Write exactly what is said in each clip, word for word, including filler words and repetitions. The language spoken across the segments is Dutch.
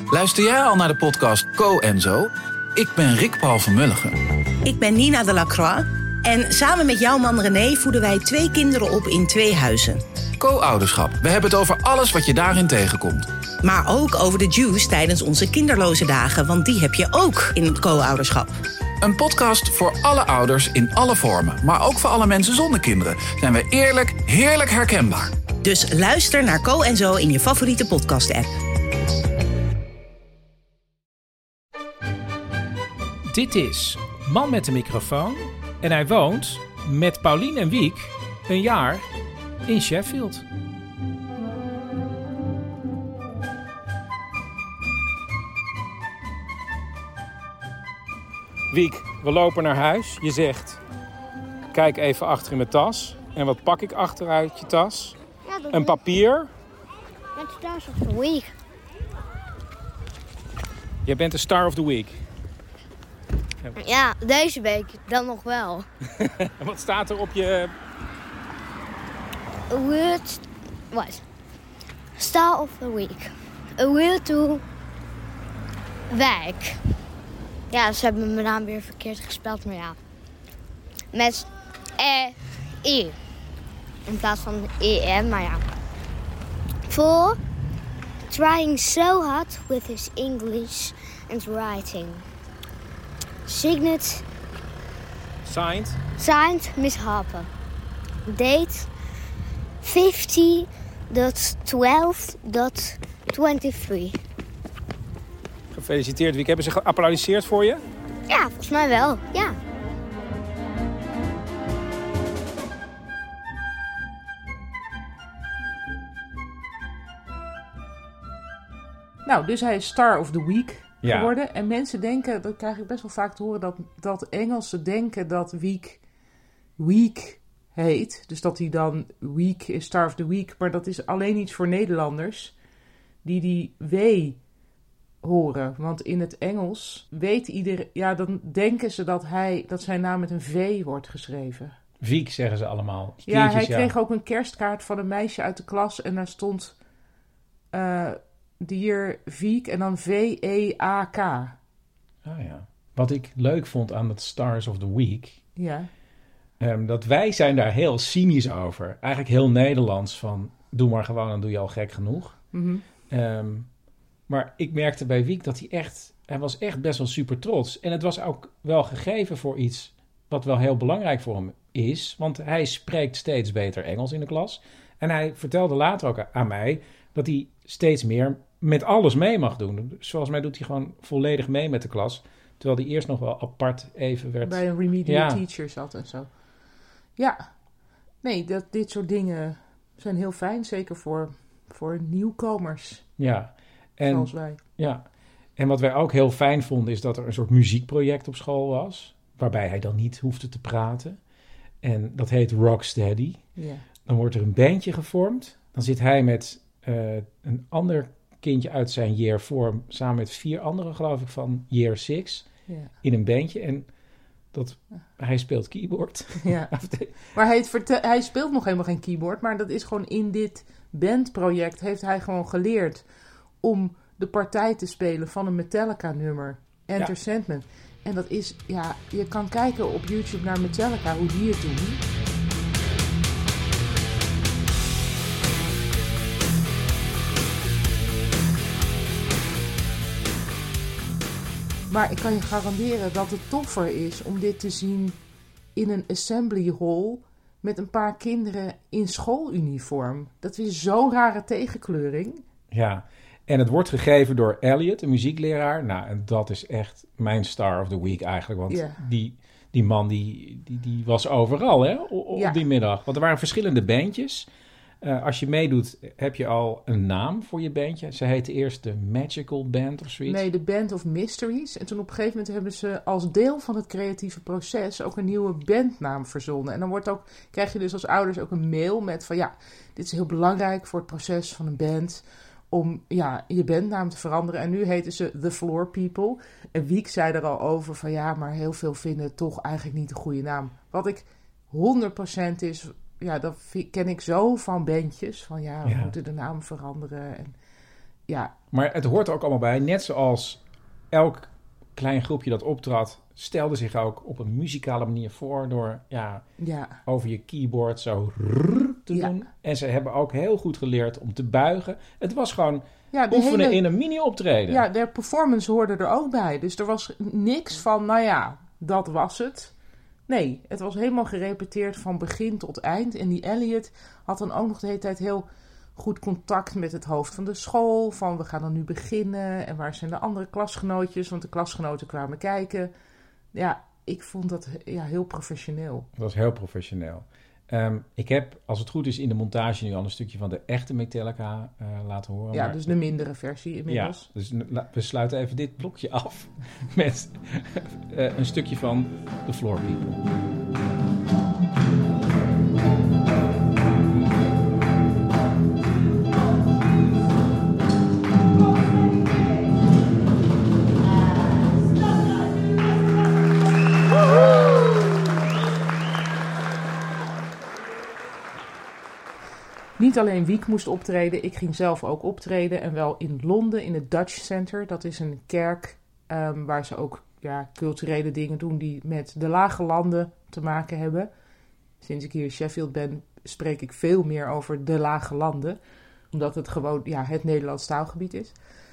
Luister jij al naar de podcast Co en Zo? Ik ben Rick Paul van Mulligen. Ik ben Nina de Lacroix. En samen met jouw man René voeden wij twee kinderen op in twee huizen. Co-ouderschap. We hebben het over alles wat je daarin tegenkomt. Maar ook over de juice tijdens onze kinderloze dagen. Want die heb je ook in het co-ouderschap. Een podcast voor alle ouders in alle vormen. Maar ook voor alle mensen zonder kinderen. Zijn we eerlijk, heerlijk herkenbaar. Dus luister naar Co en Zo in je favoriete podcast-app. Dit is Man met de microfoon. En hij woont met Paulien en Wiek een jaar in Sheffield. Wiek, we lopen naar huis. Je zegt, kijk even achter in mijn tas. En wat pak ik achteruit je tas? Ja, dat een papier. Met Stars of the Week. Jij bent de Star of the Week. Ja, deze week dan nog wel. En wat staat er op je... Award... Wat? Star of the Week. Award to... Wijk. Ja, ze hebben mijn naam weer verkeerd gespeld, maar ja. Met E-I. In plaats van E-M, maar ja. For trying so hard with his English and writing. Signet... Signed. Signed, Miss Harper. Date fifty twaalf twenty-three. Gefeliciteerd, Wiek. Hebben ze geapplaudisseerd voor je? Ja, volgens mij wel, ja. Nou, dus hij is Star of the Week Ja. geworden. En mensen denken, dat krijg ik best wel vaak te horen, dat, dat Engelsen denken dat Week Week heet. Dus dat hij dan Week is, Star of the Week. Maar dat is alleen iets voor Nederlanders die die W horen. Want in het Engels weet iedereen, ja, dan denken ze dat hij, dat zijn naam met een V wordt geschreven. Wiek zeggen ze allemaal. Ja, Stiertjes, hij kreeg ook een kerstkaart van een meisje uit de klas en daar stond uh, Dear Wiek en dan V E A K. Ah ja. Wat ik leuk vond aan het Stars of the Week, Ja. um, dat wij zijn daar heel cynisch over. Eigenlijk heel Nederlands van, doe maar gewoon, dan doe je al gek genoeg. Mm-hmm. Um, maar ik merkte bij Wiek dat hij echt, hij was echt best wel super trots. En het was ook wel gegeven voor iets wat wel heel belangrijk voor hem is. Want hij spreekt steeds beter Engels in de klas. En hij vertelde later ook aan mij dat hij steeds meer met alles mee mag doen. Zoals mij doet hij gewoon volledig mee met de klas. Terwijl hij eerst nog wel apart even werd... Bij een remedial Ja. teacher zat en zo. Ja. Nee, dat, dit soort dingen zijn heel fijn. Zeker voor, voor nieuwkomers. Ja. En, zoals wij. Ja. En wat wij ook heel fijn vonden is dat er een soort muziekproject op school was. Waarbij hij dan niet hoefde te praten. En dat heet Rocksteady. Ja. Dan wordt er een bandje gevormd. Dan zit hij met uh, een ander kindje uit zijn year four, samen met vier anderen, geloof ik, van year six, Ja. in een bandje. En dat, hij speelt keyboard. Ja. Maar hij, verte- hij speelt nog helemaal geen keyboard, maar dat is gewoon in dit bandproject heeft hij gewoon geleerd om de partij te spelen van een Metallica-nummer, Enter Ja. Sandman. En dat is, ja, je kan kijken op YouTube naar Metallica, hoe die het doen. Maar ik kan je garanderen dat het toffer is om dit te zien in een assembly hall met een paar kinderen in schooluniform. Dat is zo'n rare tegenkleuring. Ja, en het wordt gegeven door Elliot, een muziekleraar. Nou, en dat is echt mijn Star of the Week eigenlijk. Want Ja. die, die man die, die, die was overal hè, op, op Ja. die middag. Want er waren verschillende bandjes. Uh, als je meedoet, heb je al een naam voor je bandje. Ze heette eerst de Magical Band of zoiets. Nee, de Band of Mysteries. En toen op een gegeven moment hebben ze als deel van het creatieve proces ook een nieuwe bandnaam verzonnen. En dan wordt ook, krijg je dus als ouders ook een mail met van ja, dit is heel belangrijk voor het proces van een band om ja, je bandnaam te veranderen. En nu heten ze The Floor People. En Wiek zei er al over van ja, maar heel veel vinden het toch eigenlijk niet een goede naam. Wat ik honderd procent is, ja, dat ken ik zo van bandjes. Van ja, we Ja. moeten de naam veranderen. En ja. Maar het hoort er ook allemaal bij. Net zoals elk klein groepje dat optrad, stelde zich ook op een muzikale manier voor door ja, ja. over je keyboard zo te Ja. doen. En ze hebben ook heel goed geleerd om te buigen. Het was gewoon Ja, de oefenen hele- in een mini-optreden. Ja, de performance hoorde er ook bij. Dus er was niks van, nou ja, dat was het. Nee, het was helemaal gerepeteerd van begin tot eind. En die Elliot had dan ook nog de hele tijd heel goed contact met het hoofd van de school. Van, we gaan dan nu beginnen. En waar zijn de andere klasgenootjes? Want de klasgenoten kwamen kijken. Ja, ik vond dat ja, heel professioneel. Het was heel professioneel. Um, ik heb, als het goed is, in de montage nu al een stukje van de echte Metallica uh, laten horen. Ja, maar, dus de mindere versie inmiddels. Ja, dus la- we sluiten even dit blokje af met uh, een stukje van The Floor People. Niet alleen Wiek moest optreden, ik ging zelf ook optreden. En wel in Londen, in het Dutch Center. Dat is een kerk um, waar ze ook ja, culturele dingen doen die met de lage landen te maken hebben. Sinds ik hier in Sheffield ben, spreek ik veel meer over de lage landen. Omdat het gewoon ja, het Nederlands taalgebied is.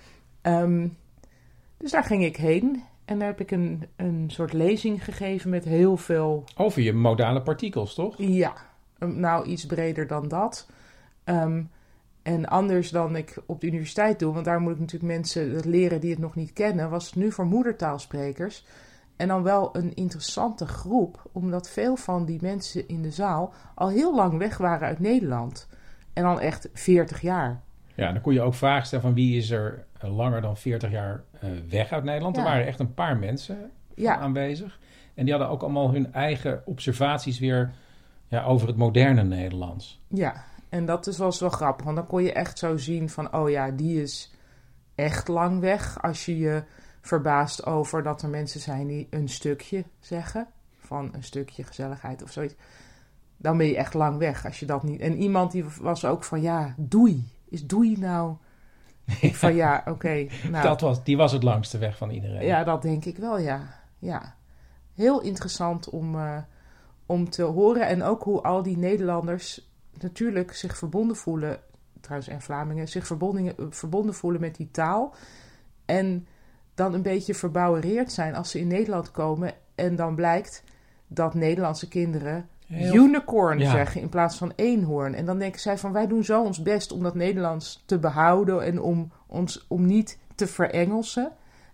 Um, dus daar ging ik heen. En daar heb ik een, een soort lezing gegeven met heel veel... Over je modale partikels, toch? Ja, um, nou iets breder dan dat. Um, en anders dan ik op de universiteit doe, want daar moet ik natuurlijk mensen het leren die het nog niet kennen, was het nu voor moedertaalsprekers. En dan wel een interessante groep, omdat veel van die mensen in de zaal al heel lang weg waren uit Nederland. En dan echt veertig jaar. Ja, dan kon je ook vragen stellen van wie is er langer dan veertig jaar uh, weg uit Nederland. Ja. Er waren echt een paar mensen van Ja. aanwezig. En die hadden ook allemaal hun eigen observaties weer ja, over het moderne Nederlands. Ja, en dat is, was wel grappig, want dan kon je echt zo zien van, oh ja, die is echt lang weg. Als je je verbaast over dat er mensen zijn die een stukje zeggen, van een stukje gezelligheid of zoiets, dan ben je echt lang weg als je dat niet... En iemand die was ook van, ja, doei. Is doei nou... Ik van, ja, oké. Okay, nou, Dat was, die was het langste weg van iedereen. ja, dat denk ik wel, ja. ja. Heel interessant om, uh, om te horen. En ook hoe al die Nederlanders natuurlijk zich verbonden voelen, trouwens en Vlamingen, zich verbonden, verbonden voelen met die taal. En dan een beetje verbouwereerd zijn als ze in Nederland komen. En dan blijkt dat Nederlandse kinderen Heel... unicorn ja. zeggen in plaats van eenhoorn. En dan denken zij van, wij doen zo ons best om dat Nederlands te behouden en om ons om niet te verengelsen.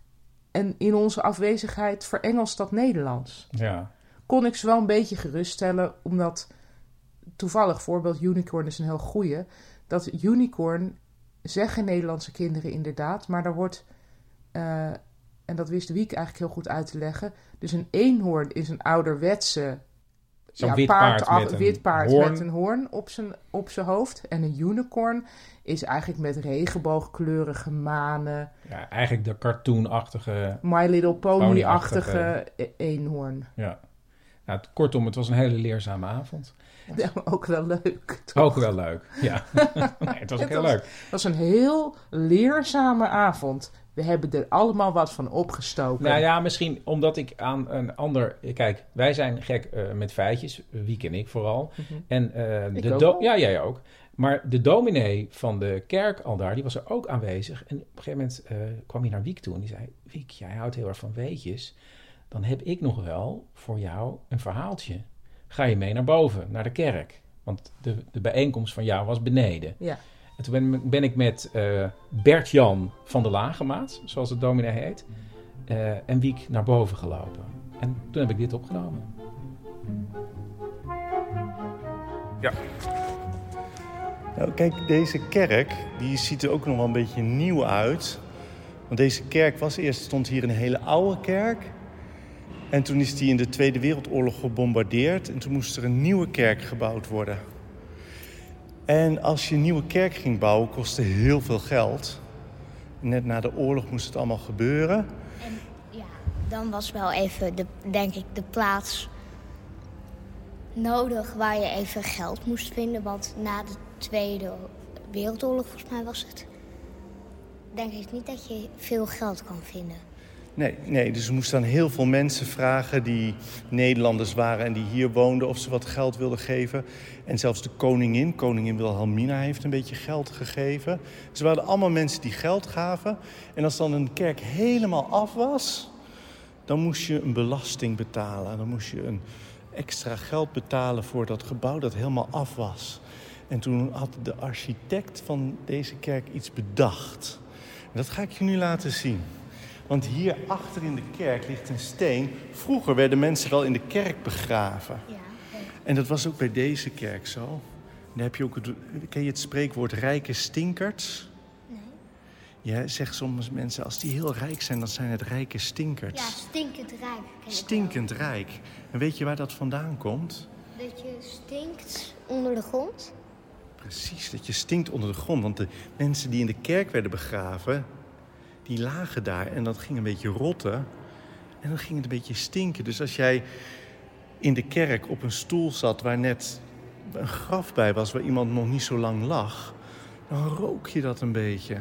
En in onze afwezigheid verengelst dat Nederlands. Ja. Kon ik ze wel een beetje geruststellen, omdat toevallig voorbeeld unicorn is een heel goeie. Dat unicorn zeggen Nederlandse kinderen inderdaad, maar daar wordt, uh, en dat wist Wiek eigenlijk heel goed uit te leggen, dus een eenhoorn is een ouderwetse Zo'n ja, wit paard, paard, met, wit een paard hoorn. met een hoorn op zijn, op zijn hoofd. En een unicorn is eigenlijk met regenboogkleurige manen. Ja, eigenlijk de cartoonachtige... My Little Pony-achtige Pony-achtige. eenhoorn. Ja. Nou, kortom, het was een hele leerzame avond. Ja, maar ook wel leuk. Toch? Ook wel leuk, ja. Nee, het was ook Het heel was, leuk. Het was een heel leerzame avond. We hebben er allemaal wat van opgestoken. Nou ja, misschien omdat ik aan een ander... Kijk, wij zijn gek uh, met feitjes. Wie en ik vooral. Mm-hmm. En, uh, ik de ook do- wel. Ja, jij ook. Maar de dominee van de kerk al daar, die was er ook aanwezig. En op een gegeven moment uh, kwam hij naar Wiek toe en die zei... Wiek, jij houdt heel erg van weetjes. Dan heb ik nog wel voor jou een verhaaltje. Ga je mee naar boven, naar de kerk. Want de, de bijeenkomst van jou was beneden. Ja. En toen ben, ben ik met uh, Bert-Jan van de Lagemaat, zoals de dominee heet, uh, en Wiek naar boven gelopen. En toen heb ik dit opgenomen. Ja. Nou, kijk, deze kerk, die ziet er ook nog wel een beetje nieuw uit. Want deze kerk was eerst, stond hier een hele oude kerk. En toen is die in de Tweede Wereldoorlog gebombardeerd. En toen moest er een nieuwe kerk gebouwd worden. En als je een nieuwe kerk ging bouwen, kostte heel veel geld. Net na de oorlog moest het allemaal gebeuren. En ja, dan was wel even, de, denk ik, de plaats nodig waar je even geld moest vinden. Want na de Tweede Wereldoorlog, volgens mij was het, denk ik niet dat je veel geld kan vinden. Nee, nee, dus we moesten aan heel veel mensen vragen die Nederlanders waren en die hier woonden of ze wat geld wilden geven. En zelfs de koningin, koningin Wilhelmina, heeft een beetje geld gegeven. Ze waren allemaal mensen die geld gaven. En als dan een kerk helemaal af was, dan moest je een belasting betalen. Dan moest je een extra geld betalen voor dat gebouw dat helemaal af was. En toen had de architect van deze kerk iets bedacht. En dat ga ik je nu laten zien. Want hier achter in de kerk ligt een steen. Vroeger werden mensen wel in de kerk begraven. Ja. En dat was ook bij deze kerk zo. En dan heb je ook het, ken je het spreekwoord rijke stinkerts? Nee. Ja, zeggen soms mensen, als die heel rijk zijn, dan zijn het rijke stinkerts. Ja, stinkend rijk. ken ik Stinkend rijk. En weet je waar dat vandaan komt? wel. Dat je stinkt onder de grond. Precies, dat je stinkt onder de grond. Want de mensen die in de kerk werden begraven, die lagen daar en dat ging een beetje rotten. En dan ging het een beetje stinken. Dus als jij in de kerk op een stoel zat waar net een graf bij was, waar iemand nog niet zo lang lag, dan rook je dat een beetje.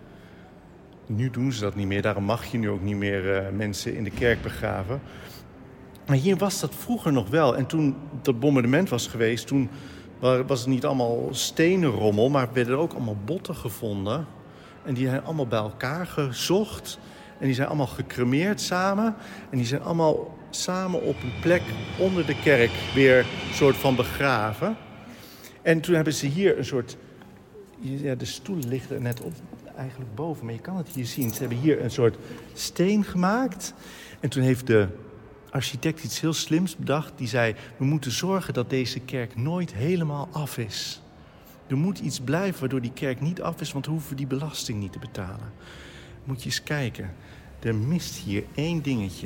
Nu doen ze dat niet meer, daarom mag je nu ook niet meer uh, mensen in de kerk begraven. Maar hier was dat vroeger nog wel. En toen dat bombardement was geweest, toen was het niet allemaal stenenrommel, maar werden er ook allemaal botten gevonden. En die zijn allemaal bij elkaar gezocht. En die zijn allemaal gecremeerd samen. En die zijn allemaal samen op een plek onder de kerk weer soort van begraven. En toen hebben ze hier een soort... Ja, de stoelen liggen er net op, eigenlijk boven, maar je kan het hier zien. Ze hebben hier een soort steen gemaakt. En toen heeft de architect iets heel slims bedacht. Die zei, we moeten zorgen dat deze kerk nooit helemaal af is. Er moet iets blijven waardoor die kerk niet af is, want dan hoeven we die belasting niet te betalen. Moet je eens kijken. Er mist hier één dingetje.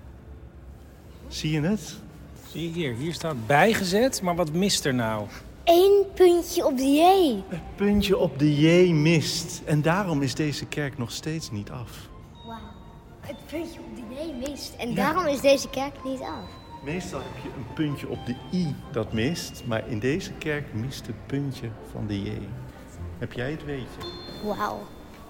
Zie je het? Zie je hier, hier staat bijgezet, maar wat mist er nou? Eén puntje op de J. Het puntje op de J mist. En daarom is deze kerk nog steeds niet af. Wauw. Het puntje op de J mist. En Ja. daarom is deze kerk niet af. Meestal heb je een puntje op de I dat mist, maar in deze kerk mist het puntje van de J. Heb jij het weetje? Wauw.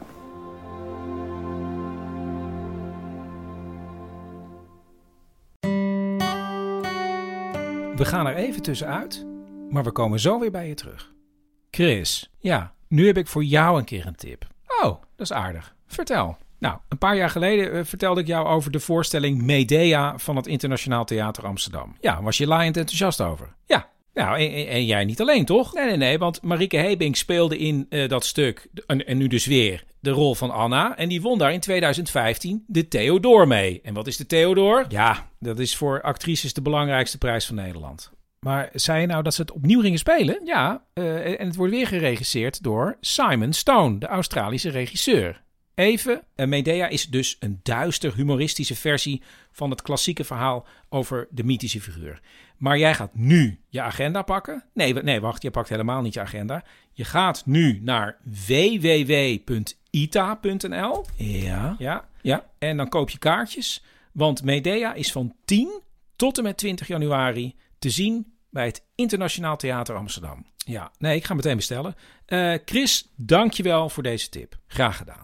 We gaan er even tussenuit, maar we komen zo weer bij je terug. Chris, ja, nu heb ik voor jou een keer een tip. Oh, dat is aardig. Vertel. Nou, een paar jaar geleden uh, vertelde ik jou over de voorstelling Medea van het Internationaal Theater Amsterdam. Ja, was je laaiend enthousiast over? Ja. Nou, en, en jij niet alleen, toch? Nee, nee, nee, want Marieke Hebink speelde in uh, dat stuk, en, en nu dus weer, de rol van Anna. En die won daar in tweeduizend vijftien de Theodor mee. En wat is de Theodor? Ja, dat is voor actrices de belangrijkste prijs van Nederland. Maar zei je nou dat ze het opnieuw gingen spelen? Ja, uh, en het wordt weer geregisseerd door Simon Stone, de Australische regisseur. Even, Medea is dus een duister humoristische versie van het klassieke verhaal over de mythische figuur. Maar jij gaat nu je agenda pakken. Nee, nee, wacht, je pakt helemaal niet je agenda. Je gaat nu naar w w w punt i t a punt n l. Ja. Ja, ja. En dan koop je kaartjes. Want Medea is van tien tot en met twintig januari te zien bij het Internationaal Theater Amsterdam. Ja, nee, ik ga meteen bestellen. Uh, Chris, dank je wel voor deze tip. Graag gedaan.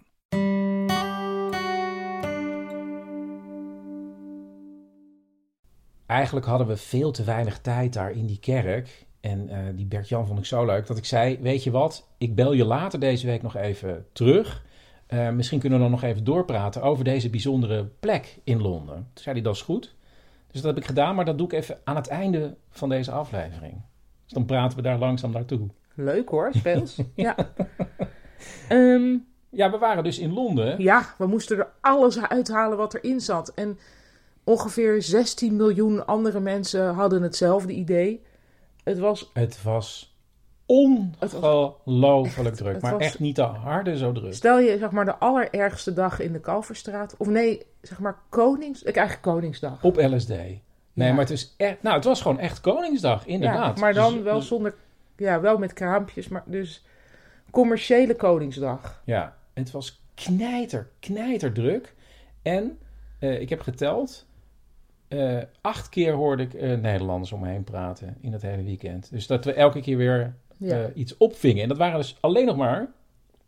Eigenlijk hadden we veel te weinig tijd daar in die kerk. En uh, die Bert-Jan vond ik zo leuk dat ik zei, weet je wat, ik bel je later deze week nog even terug. Uh, misschien kunnen we dan nog even doorpraten over deze bijzondere plek in Londen. Toen zei hij, dat is goed. Dus dat heb ik gedaan, maar dat doe ik even aan het einde van deze aflevering. Dus dan praten we daar langzaam naartoe. Leuk hoor, speels. Ja. um, ja, we waren dus in Londen. Ja, we moesten er alles uithalen wat erin zat. En ongeveer zestien miljoen andere mensen hadden hetzelfde idee. Het was... Het was ongelooflijk druk. Het maar was, echt niet te harde zo druk. Stel je zeg maar de allerergste dag in de Kalverstraat. Of nee, zeg maar Konings... Eigenlijk Koningsdag. Op L S D. Nee, ja. Maar het is echt... Nou, het was gewoon echt Koningsdag, inderdaad. Ja, maar dan dus, wel dus, zonder... Ja, wel met kraampjes, maar dus... Commerciële Koningsdag. Ja, het was knijter, knijter druk. En uh, ik heb geteld... Uh, acht keer hoorde ik uh, Nederlanders om me heen praten in het hele weekend. Dus dat we elke keer weer uh, ja. iets opvingen. En dat waren dus alleen nog maar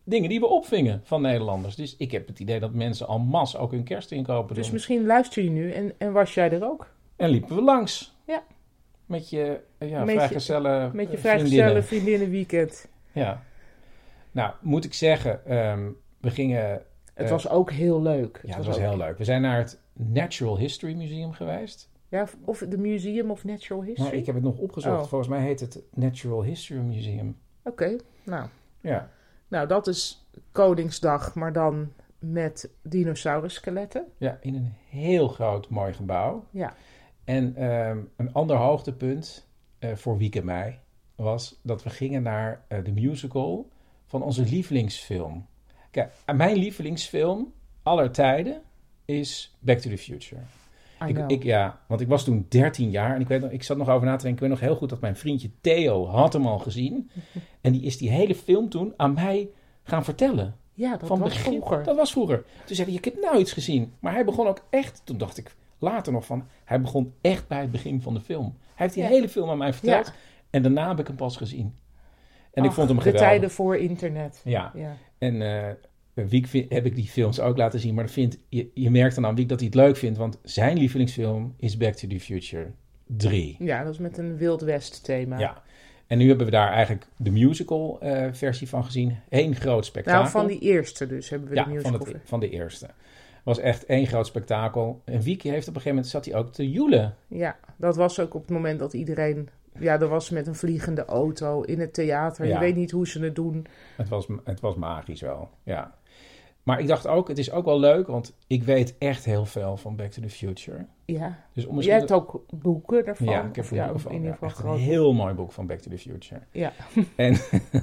dingen die we opvingen van Nederlanders. Dus ik heb het idee dat mensen en masse ook hun kerstinkopen doen. Dus misschien luister je nu en, en was jij er ook? En liepen we langs. Ja. Met je uh, ja, Met je- vrijgezellen Met je uh, vrijgezellen vriendinnen. vriendinnenweekend. Ja. Nou, moet ik zeggen, um, we gingen... Het uh, was ook heel leuk. Ja, het was heel ook- leuk. We zijn naar het Natural History Museum geweest. Ja, of de Museum of Natural History. Nou, ik heb het nog opgezocht. Oh. Volgens mij heet het Natural History Museum. Oké, okay, nou. Ja. Nou, dat is Koningsdag, maar dan met dinosaurusskeletten. Ja, in een heel groot mooi gebouw. Ja. En um, een ander hoogtepunt uh, voor Wiek en mij was dat we gingen naar uh, de musical van onze lievelingsfilm. Kijk, mijn lievelingsfilm aller tijden is Back to the Future. I Ik, know. ik, ja, want ik was toen dertien jaar en ik, weet nog, ik zat nog over na te denken. Ik weet nog heel goed dat mijn vriendje Theo had hem al gezien. En die is die hele film toen aan mij gaan vertellen. Ja, dat Van was begin, vroeger. Dat was vroeger. Toen zei hij, ik heb nou iets gezien. Maar hij begon ook echt, toen dacht ik later nog van, hij begon echt bij het begin van de film. Hij heeft die Ja. hele film aan mij verteld Ja. en daarna heb ik hem pas gezien. En ik Ach, vond hem de geweldig. tijden voor internet. Ja, Ja. en uh, Wiek vind, heb ik die films ook laten zien. Maar dat vindt, je, je merkt dan aan Wiek dat hij het leuk vindt. Want zijn lievelingsfilm is Back to the Future drie. Ja, dat is met een Wild West thema. Ja. En nu hebben we daar eigenlijk de musical uh, versie van gezien. Eén groot spektakel. Nou, van die eerste dus hebben we ja, de musical. van, het, van de eerste. Was echt één groot spektakel. En Wiek heeft op een gegeven moment, zat hij ook te joelen. Ja, dat was ook op het moment dat iedereen... Ja, er was met een vliegende auto in het theater. Ja. Je weet niet hoe ze het doen. Het was, het was magisch wel, ja. Maar ik dacht ook, het is ook wel leuk, want ik weet echt heel veel van Back to the Future. Ja. Dus om Jij misschien hebt ook boeken daarvan? Ja, ik heb Of er ja, boeken van. in ieder Ja, geval echt groot een heel mooi boek van Back to the Future. Ja. En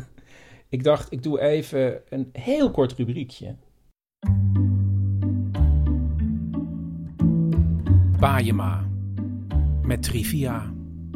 ik dacht, ik doe even een heel kort rubriekje. Bajema met trivia.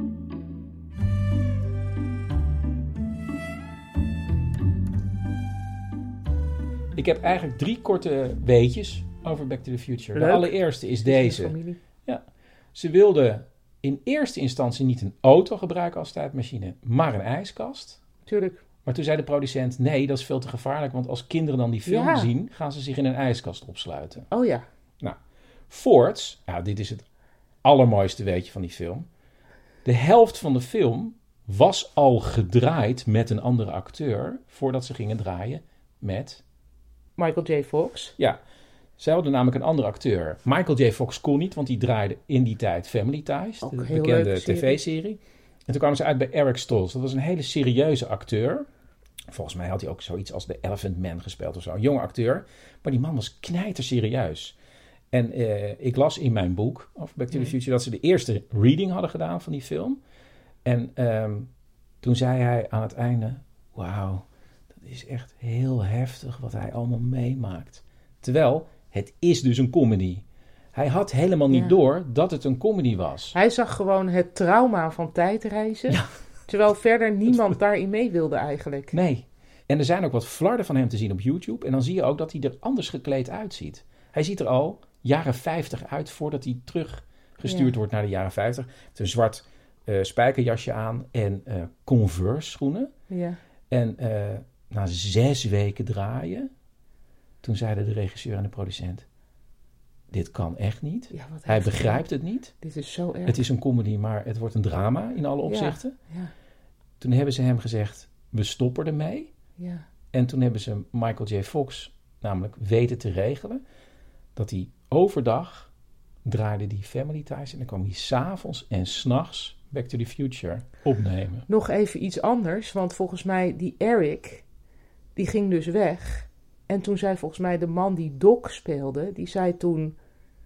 Ik heb eigenlijk drie korte weetjes over Back to the Future. Leuk. De allereerste is deze. Familie. Ja. Ze wilden in eerste instantie niet een auto gebruiken als tijdmachine, maar een ijskast. Tuurlijk. Maar toen zei de producent, nee, dat is veel te gevaarlijk, want als kinderen dan die film Ja. zien, gaan ze zich in een ijskast opsluiten. Oh ja. Nou, Ford, ja, dit is het allermooiste weetje van die film. De helft van de film was al gedraaid met een andere acteur voordat ze gingen draaien met... Michael J. Fox. Ja, zij hadden namelijk een andere acteur. Michael J. Fox kon niet, want die draaide in die tijd Family Ties, Ook de een heel bekende leuke serie. tv-serie. En toen kwamen ze uit bij Eric Stoltz. Dat was een hele serieuze acteur. Volgens mij had hij ook zoiets als The Elephant Man gespeeld of zo. Een jonge acteur. Maar die man was knijterserieus. En uh, ik las in mijn boek over Back to the Future dat ze de eerste reading hadden gedaan van die film. En um, toen zei hij aan het einde, wauw, dat is echt heel heftig wat hij allemaal meemaakt. Terwijl, het is dus een comedy. Hij had helemaal niet Ja. door dat het een comedy was. Hij zag gewoon het trauma van tijdreizen. Ja. Terwijl verder niemand daarin mee wilde eigenlijk. Nee. En er zijn ook wat flarden van hem te zien op YouTube. En dan zie je ook dat hij er anders gekleed uitziet. Hij ziet er al jaren vijftig uit voordat hij teruggestuurd Ja. wordt naar de jaren vijftig. Hij heeft een zwart uh, spijkerjasje aan en uh, Converse schoenen. Ja. En uh, na zes weken draaien, toen zeiden de regisseur en de producent, dit kan echt niet. Ja, wat Hij heftig. begrijpt het niet. Dit is zo erg. Het is een comedy, maar het wordt een drama in alle opzichten. Ja. Toen hebben ze hem gezegd, we stoppen ermee. Ja. En toen hebben ze Michael J. Fox namelijk weten te regelen dat hij overdag draaide die Family Ties en dan kwam hij 's avonds en 's nachts Back to the Future opnemen. Nog even iets anders, want volgens mij die Eric, die ging dus weg. En toen zei volgens mij de man die Doc speelde, die zei toen,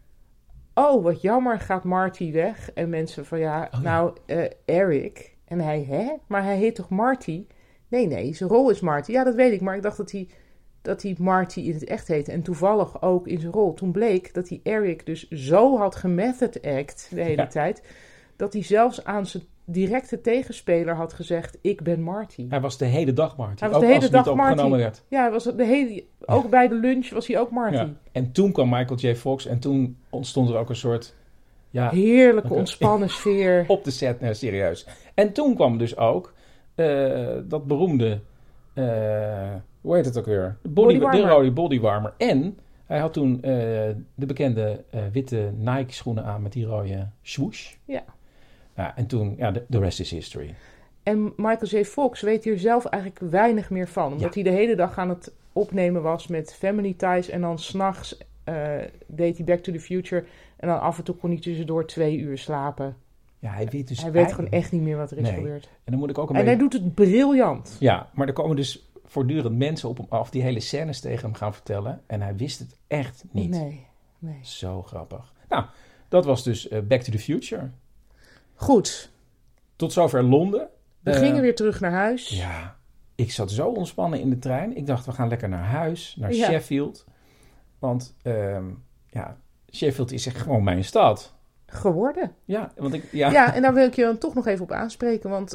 oh wat jammer, gaat Marty weg? En mensen van ja, Oh, ja. nou uh, Eric. En hij, hè? Maar hij heet toch Marty? Nee, nee, zijn rol is Marty. Ja, dat weet ik, maar ik dacht dat hij, dat hij Marty in het echt heette. En toevallig ook in zijn rol. Toen bleek dat hij Eric dus zo had gemethod act de hele Ja. tijd, dat hij zelfs aan zijn directe tegenspeler had gezegd, ik ben Marty. Hij was de hele dag Marty. Hij was ook de hele als het dag niet opgenomen Marty. werd. Ja, hij was de hele, ook bij de lunch was hij ook Marty. Ja. En toen kwam Michael J. Fox en toen ontstond er ook een soort, ja, Heerlijke Oké. ontspannen sfeer. op de set, nee, serieus. En toen kwam dus ook uh, dat beroemde uh, hoe heet het ook weer? De, body, Bodywarmer. de rode bodywarmer. En hij had toen uh, de bekende uh, witte Nike schoenen aan met die rode swoosh. Ja. Ja, en toen, ja, de rest is history. En Michael J. Fox weet hier zelf eigenlijk weinig meer van. Omdat ja. hij de hele dag aan het opnemen was met Family Ties. En dan s'nachts uh, deed hij Back to the Future. En dan af en toe kon hij tussendoor twee uur slapen. Ja, hij weet dus Hij weet gewoon echt niet meer wat er is nee. gebeurd. En dan moet ik ook een en beetje... hij doet het briljant. Ja, maar er komen dus voortdurend mensen op hem af die hele scènes tegen hem gaan vertellen. En hij wist het echt niet. Nee, nee. Zo grappig. Nou, dat was dus uh, Back to the Future. Goed. Tot zover Londen. We uh, gingen weer terug naar huis. Ja, ik zat zo ontspannen in de trein. Ik dacht, we gaan lekker naar huis, naar ja. Sheffield. Want um, ja, Sheffield is echt gewoon mijn stad. Geworden. Ja, want ik, ja. ja, en daar wil ik je dan toch nog even op aanspreken. Want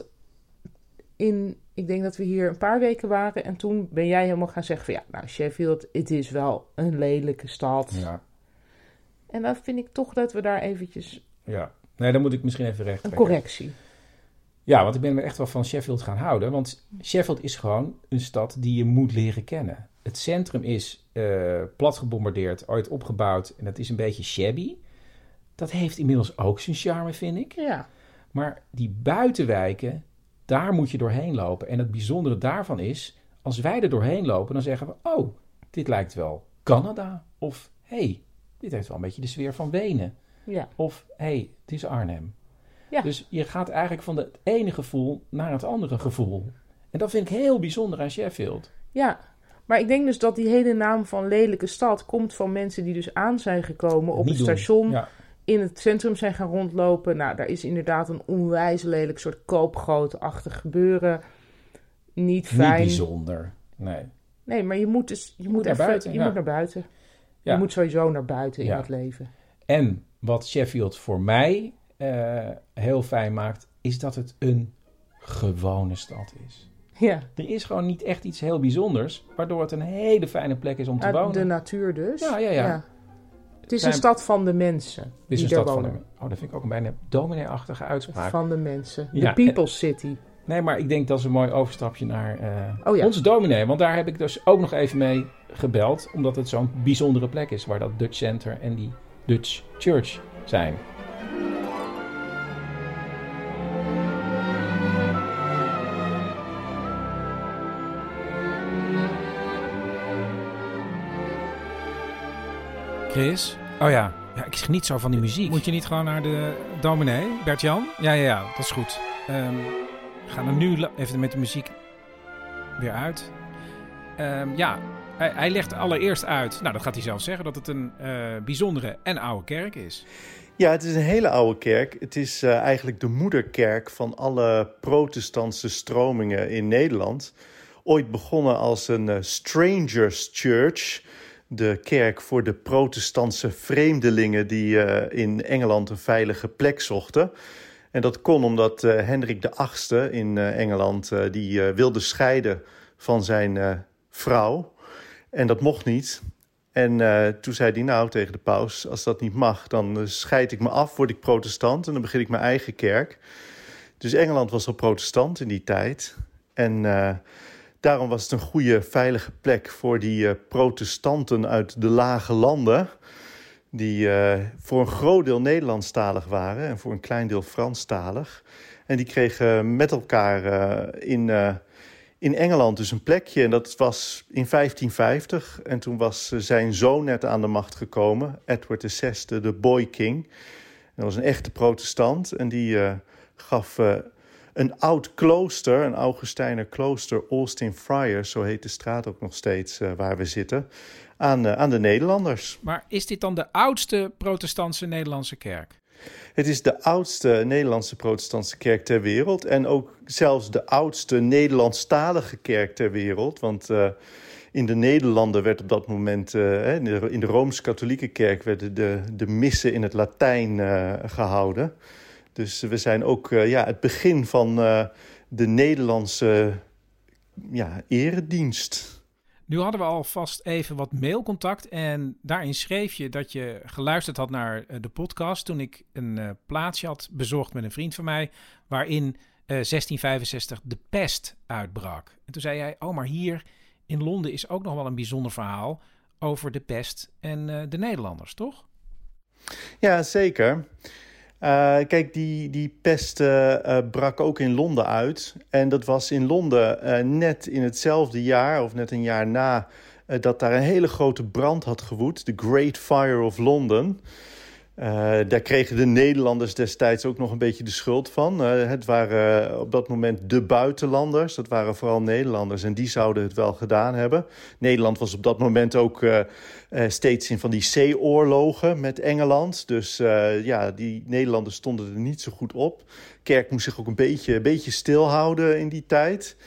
in, ik denk dat we hier een paar weken waren. En toen ben jij helemaal gaan zeggen van ja, nou Sheffield, het is wel een lelijke stad. Ja. En dan vind ik toch dat we daar eventjes... Ja, nee, dan moet ik misschien even recht Een correctie. Ja, want ik ben me echt wel van Sheffield gaan houden. Want Sheffield is gewoon een stad die je moet leren kennen. Het centrum is uh, plat gebombardeerd, ooit opgebouwd. En dat is een beetje shabby. Dat heeft inmiddels ook zijn charme, vind ik. Ja. Maar die buitenwijken, daar moet je doorheen lopen. En het bijzondere daarvan is, als wij er doorheen lopen, dan zeggen we... oh, dit lijkt wel Canada. Of, hé, hey, dit heeft wel een beetje de sfeer van Wenen. Ja. Of, hé, hey, het is Arnhem. Ja. Dus je gaat eigenlijk van het ene gevoel naar het andere gevoel. En dat vind ik heel bijzonder aan Sheffield. Ja, maar ik denk dus dat die hele naam van lelijke stad komt van mensen die dus aan zijn gekomen op het station... Ja. In het centrum zijn gaan rondlopen. Nou, daar is inderdaad een onwijs lelijk soort koopgrootachtig gebeuren. Niet fijn. Niet bijzonder, nee. Nee, maar je moet dus... Je, je moet, moet naar buiten. Je ja. moet naar buiten. Ja. Je moet sowieso naar buiten in ja. het leven. En wat Sheffield voor mij uh, heel fijn maakt... is dat het een gewone stad is. Ja. Er is gewoon niet echt iets heel bijzonders... waardoor het een hele fijne plek is om te Uit wonen. De natuur dus. Ja, ja, ja. ja. Het is Zijn... een stad van de mensen. Het is die een stad wonen. van de... Oh, dat vind ik ook een bijna dominee-achtige uitspraak. Van de mensen. De Ja, People's City. Nee, maar ik denk dat is een mooi overstapje naar uh, oh, ja. onze dominee. Want daar heb ik dus ook nog even mee gebeld. Omdat het zo'n bijzondere plek is. Waar dat Dutch Center en die Dutch Church zijn. Chris? Oh ja. Ja, ik geniet zo van die muziek. Moet je niet gewoon naar de dominee, Bert-Jan? Ja, ja, ja, dat is goed. Um, we gaan er nu even met de muziek weer uit. Um, ja, hij, hij legt allereerst uit, nou dat gaat hij zelf zeggen, dat het een uh, bijzondere en oude kerk is. Ja, het is een hele oude kerk. Het is uh, eigenlijk de moederkerk van alle protestantse stromingen in Nederland. Ooit begonnen als een uh, Strangers Church... de kerk voor de protestantse vreemdelingen die uh, in Engeland een veilige plek zochten. En dat kon omdat uh, Hendrik de achtste in uh, Engeland uh, die uh, wilde scheiden van zijn uh, vrouw. En dat mocht niet. En uh, toen zei hij nou tegen de paus, als dat niet mag, dan uh, scheid ik me af, word ik protestant en dan begin ik mijn eigen kerk. Dus Engeland was al protestant in die tijd. En... Uh, Daarom was het een goede, veilige plek voor die uh, protestanten uit de lage landen... die uh, voor een groot deel Nederlandstalig waren en voor een klein deel Franstalig. En die kregen met elkaar uh, in, uh, in Engeland dus een plekje. En dat was in vijftien vijftig. En toen was uh, zijn zoon net aan de macht gekomen, Edward de zesde, de Boy King. Dat was een echte protestant en die uh, gaf... Uh, Een oud klooster, een Augustijner klooster, Austin Friars, zo heet de straat ook nog steeds uh, waar we zitten, aan, uh, aan de Nederlanders. Maar is dit dan de oudste protestantse Nederlandse kerk? Het is de oudste Nederlandse protestantse kerk ter wereld en ook zelfs de oudste Nederlandstalige kerk ter wereld. Want uh, in de Nederlanden werd op dat moment, uh, in de, in de Rooms-Katholieke kerk, werden de, de missen in het Latijn uh, gehouden. Dus we zijn ook uh, ja, het begin van uh, de Nederlandse ja, eredienst. Nu hadden we alvast even wat mailcontact en daarin schreef je dat je geluisterd had naar uh, de podcast toen ik een uh, plaatsje had bezocht met een vriend van mij waarin uh, zestien vijfenzestig de pest uitbrak. En toen zei jij, oh maar hier in Londen is ook nog wel een bijzonder verhaal over de pest en uh, de Nederlanders, toch? Ja, zeker. Uh, kijk, die, die pest uh, uh, brak ook in Londen uit. En dat was in Londen uh, net in hetzelfde jaar, of net een jaar na, uh, dat daar een hele grote brand had gewoed. De Great Fire of London. Uh, daar kregen de Nederlanders destijds ook nog een beetje de schuld van. Uh, het waren uh, op dat moment de buitenlanders. Dat waren vooral Nederlanders en die zouden het wel gedaan hebben. Nederland was op dat moment ook uh, uh, steeds in van die zeeoorlogen met Engeland. Dus uh, ja, die Nederlanders stonden er niet zo goed op. Kerk moest zich ook een beetje, een beetje stilhouden in die tijd.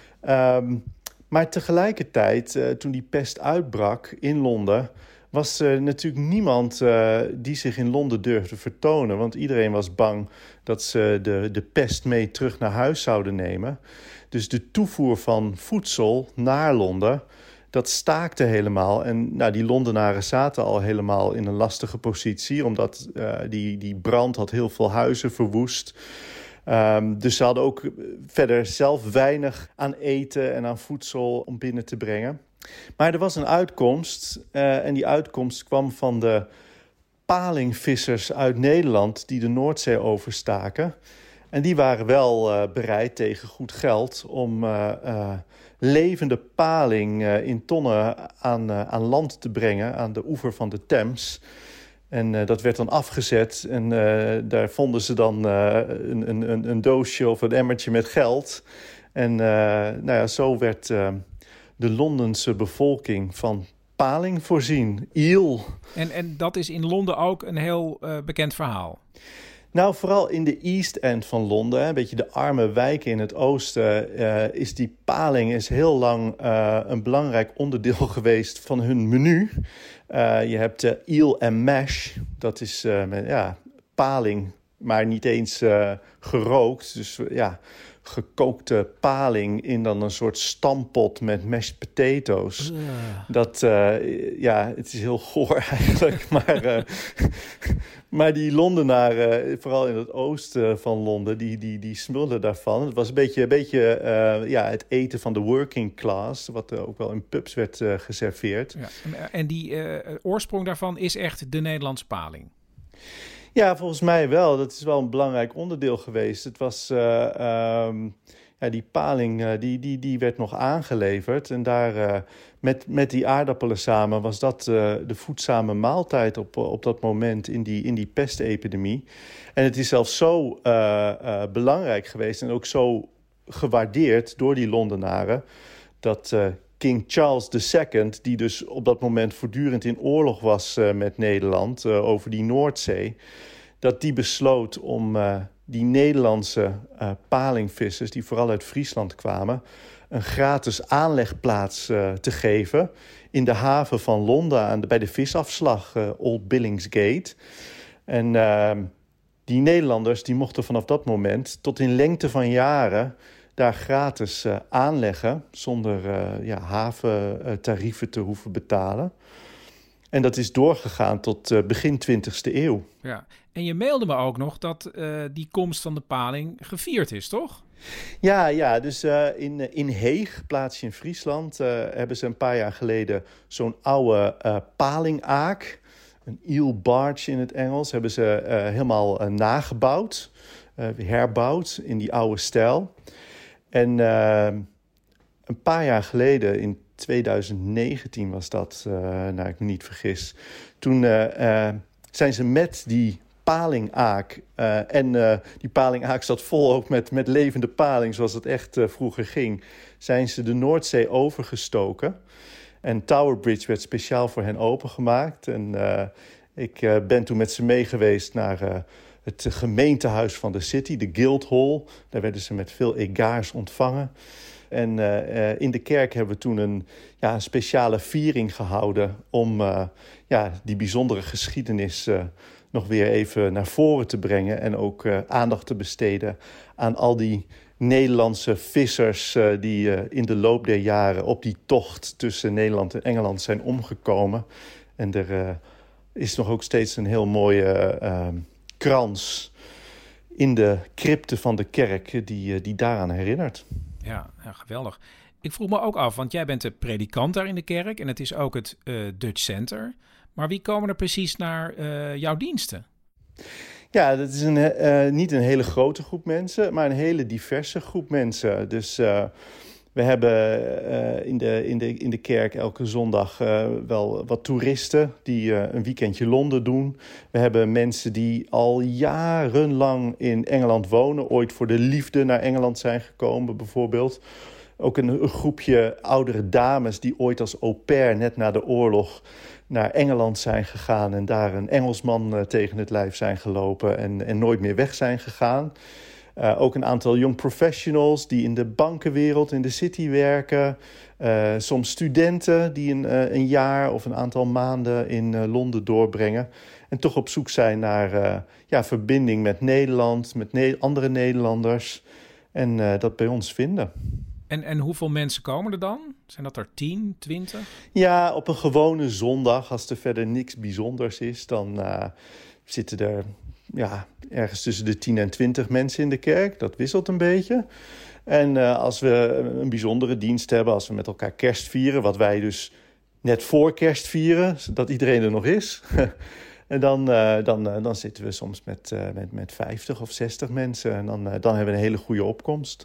Um, maar tegelijkertijd, uh, toen die pest uitbrak in Londen, was er natuurlijk niemand uh, die zich in Londen durfde vertonen. Want iedereen was bang dat ze de, de pest mee terug naar huis zouden nemen. Dus de toevoer van voedsel naar Londen, dat staakte helemaal. En nou, die Londenaren zaten al helemaal in een lastige positie, omdat uh, die, die brand had heel veel huizen verwoest. Um, dus ze hadden ook verder zelf weinig aan eten en aan voedsel om binnen te brengen. Maar er was een uitkomst uh, en die uitkomst kwam van de palingvissers uit Nederland die de Noordzee overstaken. En die waren wel uh, bereid tegen goed geld om uh, uh, levende paling uh, in tonnen aan, uh, aan land te brengen aan de oever van de Theems. En uh, dat werd dan afgezet en uh, daar vonden ze dan uh, een, een, een doosje of een emmertje met geld. En uh, nou ja, zo werd Uh, de Londense bevolking van paling voorzien. Eel. En, en dat is in Londen ook een heel uh, bekend verhaal. Nou, vooral in de East End van Londen, een beetje de arme wijken in het oosten, uh, is die paling is heel lang uh, een belangrijk onderdeel geweest van hun menu. Uh, je hebt uh, eel en mash, dat is uh, met, ja, paling, maar niet eens uh, gerookt. Dus uh, ja, gekookte paling in dan een soort stampot met mashed potatoes. Uh. Dat, uh, ja, het is heel goor eigenlijk. maar, uh, maar die Londenaren, vooral in het oosten van Londen, die, die, die smulden daarvan. Het was een beetje, een beetje uh, ja, het eten van de working class, wat uh, ook wel in pubs werd uh, geserveerd. Ja, en die uh, oorsprong daarvan is echt de Nederlandse paling. Ja, volgens mij wel. Dat is wel een belangrijk onderdeel geweest. Het was uh, um, ja, die paling, uh, die, die, die werd nog aangeleverd. En daar uh, met, met die aardappelen samen was dat uh, de voedzame maaltijd op, op dat moment in die, in die pestepidemie. En het is zelfs zo uh, uh, belangrijk geweest en ook zo gewaardeerd door die Londenaren dat Uh, King Charles de Second, die dus op dat moment voortdurend in oorlog was uh, met Nederland uh, over die Noordzee, dat die besloot om uh, die Nederlandse uh, palingvissers, die vooral uit Friesland kwamen, een gratis aanlegplaats uh, te geven in de haven van Londen aan de, bij de visafslag uh, Old Billingsgate. En uh, die Nederlanders die mochten vanaf dat moment tot in lengte van jaren daar gratis uh, aanleggen, zonder uh, ja, haventarieven te hoeven betalen. En dat is doorgegaan tot uh, begin twintigste eeuw. Ja. En je mailde me ook nog dat uh, die komst van de paling gevierd is, toch? Ja, ja, dus uh, in, in Heeg, plaatsje in Friesland, uh, hebben ze een paar jaar geleden zo'n oude uh, palingaak, een eel barge in het Engels, hebben ze uh, helemaal uh, nagebouwd, uh, herbouwd in die oude stijl. En uh, een paar jaar geleden, in twintig negentien was dat, uh, nou ik me niet vergis, toen uh, uh, zijn ze met die palingaak, uh, en uh, die palingaak zat vol ook met, met levende paling, zoals het echt uh, vroeger ging, zijn ze de Noordzee overgestoken. En Tower Bridge werd speciaal voor hen opengemaakt. En uh, ik uh, ben toen met ze mee geweest naar Uh, het gemeentehuis van de city, de Guildhall. Daar werden ze met veel egaars ontvangen. En uh, uh, in de kerk hebben we toen een, ja, een speciale viering gehouden om uh, ja, die bijzondere geschiedenis uh, nog weer even naar voren te brengen. En ook uh, aandacht te besteden aan al die Nederlandse vissers uh, die uh, in de loop der jaren op die tocht tussen Nederland en Engeland zijn omgekomen. En er uh, is nog ook steeds een heel mooie Uh, krans in de crypte van de kerk die, die daaraan herinnert. Ja, ja, geweldig. Ik vroeg me ook af, want jij bent de predikant daar in de kerk en het is ook het uh, Dutch Center. Maar wie komen er precies naar uh, jouw diensten? Ja, dat is een, uh, niet een hele grote groep mensen, maar een hele diverse groep mensen. Dus uh, we hebben uh, in, de, in, de, in de kerk elke zondag uh, wel wat toeristen die uh, een weekendje Londen doen. We hebben mensen die al jarenlang in Engeland wonen, ooit voor de liefde naar Engeland zijn gekomen bijvoorbeeld. Ook een, een groepje oudere dames die ooit als au pair net na de oorlog naar Engeland zijn gegaan en daar een Engelsman uh, tegen het lijf zijn gelopen en, en nooit meer weg zijn gegaan. Uh, ook een aantal young professionals die in de bankenwereld, in de city werken. Uh, soms studenten die een, uh, een jaar of een aantal maanden in uh, Londen doorbrengen. En toch op zoek zijn naar uh, ja, verbinding met Nederland, met ne- andere Nederlanders. En uh, dat bij ons vinden. En, en hoeveel mensen komen er dan? Zijn dat er tien, twintig? Ja, op een gewone zondag, als er verder niks bijzonders is, dan uh, zitten er ja, ergens tussen de tien en twintig mensen in de kerk. Dat wisselt een beetje. En uh, als we een bijzondere dienst hebben, als we met elkaar kerst vieren, wat wij dus net voor kerst vieren, zodat iedereen er nog is. En dan, uh, dan, uh, dan zitten we soms met, uh, met, met vijftig of zestig mensen. En dan, uh, dan hebben we een hele goede opkomst.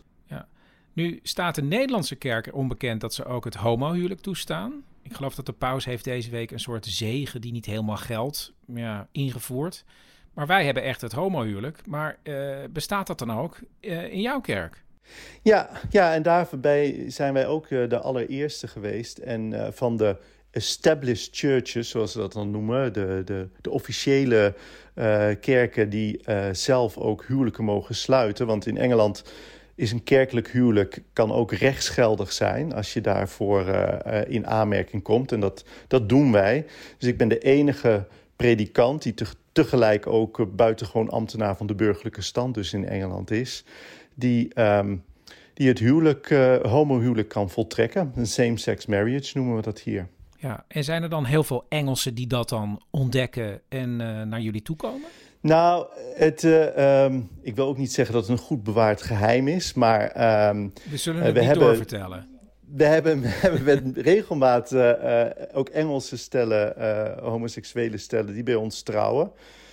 Nu staat de Nederlandse kerk er onbekend dat ze ook het homohuwelijk toestaan. Ik geloof dat de paus heeft deze week een soort zegen die niet helemaal geldt, ja, ingevoerd. Maar wij hebben echt het homohuwelijk. Maar uh, bestaat dat dan ook uh, in jouw kerk? Ja, ja, en daarbij zijn wij ook uh, de allereerste geweest. En uh, van de established churches, zoals ze dat dan noemen, de, de, de officiële uh, kerken die uh, zelf ook huwelijken mogen sluiten. Want in Engeland is een kerkelijk huwelijk kan ook rechtsgeldig zijn als je daarvoor uh, uh, in aanmerking komt. En dat, dat doen wij. Dus ik ben de enige predikant die te, tegelijk ook uh, buitengewoon ambtenaar van de burgerlijke stand dus in Engeland is, die, um, die het huwelijk, uh, homohuwelijk kan voltrekken. Een same-sex marriage noemen we dat hier. Ja, en zijn er dan heel veel Engelsen die dat dan ontdekken en uh, naar jullie toe komen? Nou, het, uh, um, ik wil ook niet zeggen dat het een goed bewaard geheim is, maar Um, we zullen het uh, we niet hebben, doorvertellen. We hebben, we hebben met regelmaat uh, uh, ook Engelse stellen, uh, homoseksuele stellen, die bij ons trouwen.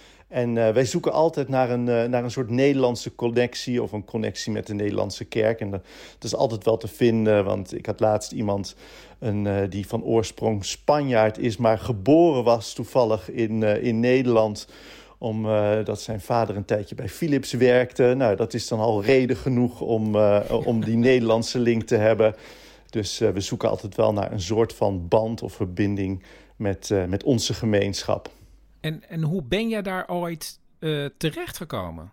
En uh, wij zoeken altijd naar een, uh, naar een soort Nederlandse connectie of een connectie met de Nederlandse kerk. En dat, dat is altijd wel te vinden, want ik had laatst iemand een, uh, die van oorsprong Spanjaard is, maar geboren was toevallig in, uh, in Nederland, omdat uh, zijn vader een tijdje bij Philips werkte. Nou, dat is dan al reden genoeg om, uh, om die Nederlandse link te hebben. Dus uh, we zoeken altijd wel naar een soort van band of verbinding met, uh, met onze gemeenschap. En, en hoe ben jij daar ooit uh, terechtgekomen?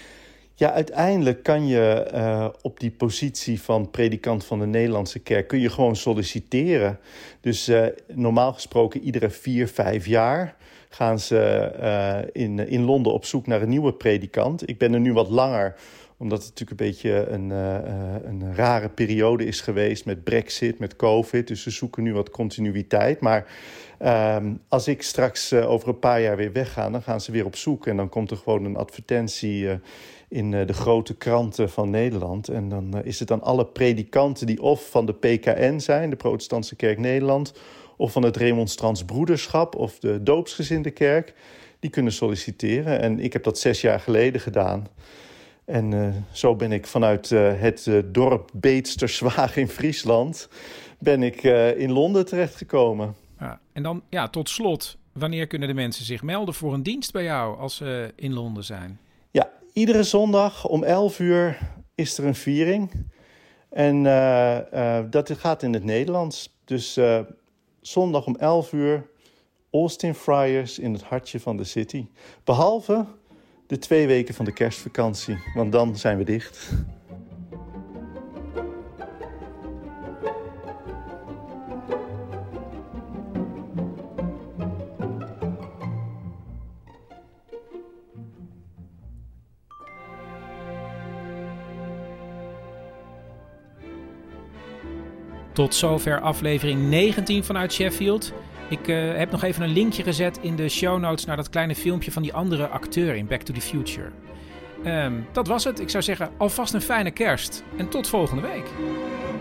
Ja, uiteindelijk kan je uh, op die positie van predikant van de Nederlandse kerk kun je gewoon solliciteren. Dus uh, normaal gesproken iedere vier, vijf jaar gaan ze uh, in, in Londen op zoek naar een nieuwe predikant. Ik ben er nu wat langer, omdat het natuurlijk een beetje een, uh, een rare periode is geweest met Brexit, met COVID. Dus ze zoeken nu wat continuïteit. Maar uh, als ik straks uh, over een paar jaar weer wegga, dan gaan ze weer op zoek. En dan komt er gewoon een advertentie uh, in uh, de grote kranten van Nederland. En dan uh, is het aan alle predikanten die of van de P K N zijn, de Protestantse Kerk Nederland, of van het Remonstrants Broederschap of de Doopsgezinde Kerk, die kunnen solliciteren. En ik heb dat zes jaar geleden gedaan. En uh, zo ben ik vanuit uh, het uh, dorp Beetsterswaag in Friesland ben ik uh, in Londen terechtgekomen. Ja, en dan, ja, tot slot, wanneer kunnen de mensen zich melden voor een dienst bij jou als ze in Londen zijn? Ja, iedere zondag om elf uur is er een viering. En uh, uh, dat gaat in het Nederlands. Dus Uh, zondag om elf uur, Austin Friars in het hartje van de city. Behalve de twee weken van de kerstvakantie, want dan zijn we dicht. Tot zover aflevering negentien vanuit Sheffield. Ik uh, heb nog even een linkje gezet in de show notes naar dat kleine filmpje van die andere acteur in Back to the Future. Um, dat was het. Ik zou zeggen, alvast een fijne kerst en tot volgende week.